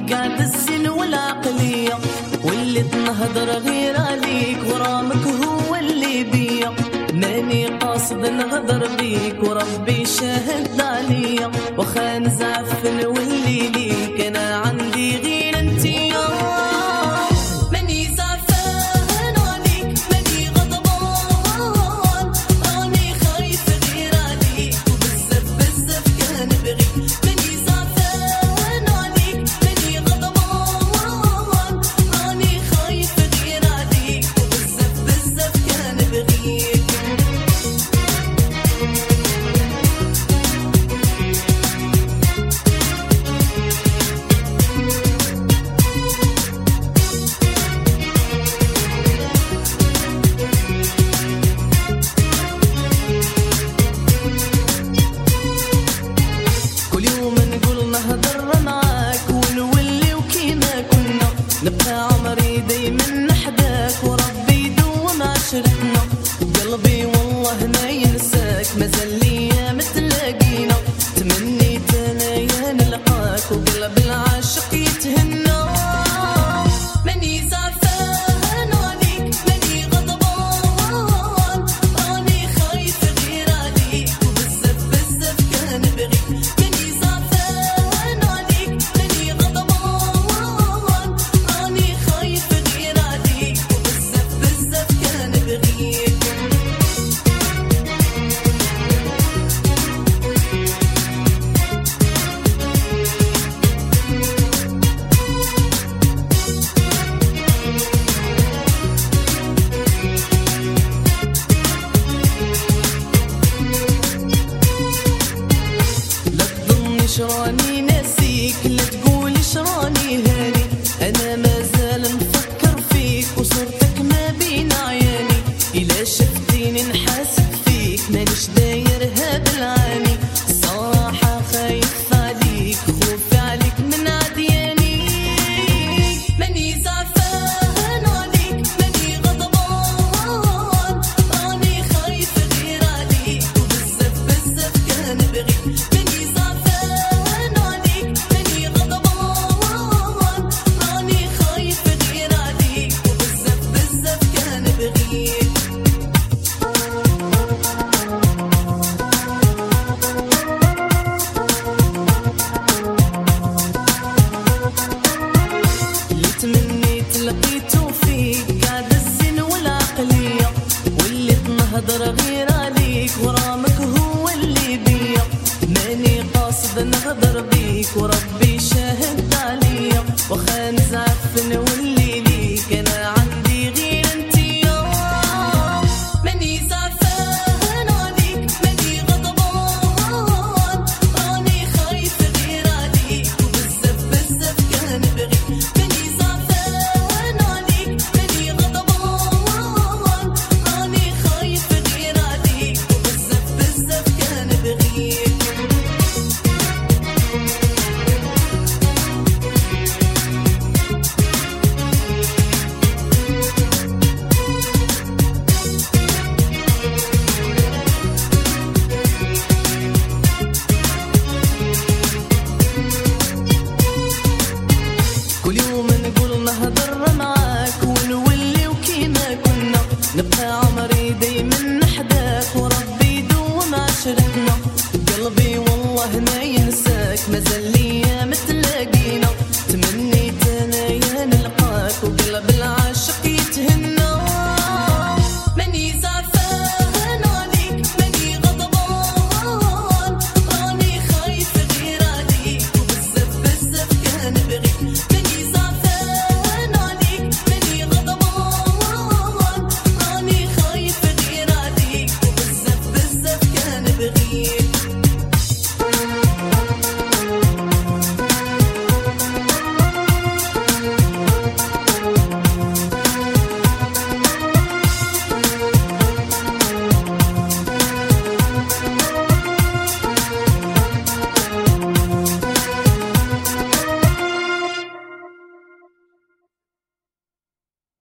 فيك قاعد السن والعقلية، واللي تنهضر غير عليك غرامك هو اللي بيا. ماني قاصد نغدر بيك وربي شاهد عليا، وخا نزعفن واللي ليك انا عندي غير انتيا. نبقى عمري دايما نحداك وربي يدوم عشرتنا، قلبي والله ما ينساك مازال ليا متلاقينا. تمنيت انا يا نلقاك وقلب العاشق يتهنى. ماني زعفان عليك ماني غضبان، راني خايف غير عليك وبزاف بزاف كان بغيك. ماني زعفان عليك ماني غضبان، راني خايف غير عليك وبزاف بزاف كان بغيك. راني ناسيك لا تقول راني هاني، انا مازال نفكر فيك وصورتك ما بين عياني. الا شفتيني نحاسب فيك مانيش داير هاد العاني، صراحة خايف عليك خوفي عليك من عدياني. ماني زعفان عليك ماني غضبان، راني خايف غير عليك وبزاف بزاف كان بغيك. ماني زعفان عليك ماني غضبان، راني خايف غير عليك وبزاف بزاف كان بغيك. اللي تمنيت لقيته فيك قاعد الزين والعقلية، واللي تنهضر غير عليك غرامك هو اللي بيا. ماني قاصد نغدر بيك وربي شاهد عليا، وخا نزعفن واللي ليك انا عندي غير انتيا. ماني زعفان عليك ماني غضبان، راني خايف غير عليك وبزاف بزاف كان بغيك. ماني زعفان عليك ماني غضبان، راني خايف غير عليك وبزاف بزاف كان بغيك. كل يوم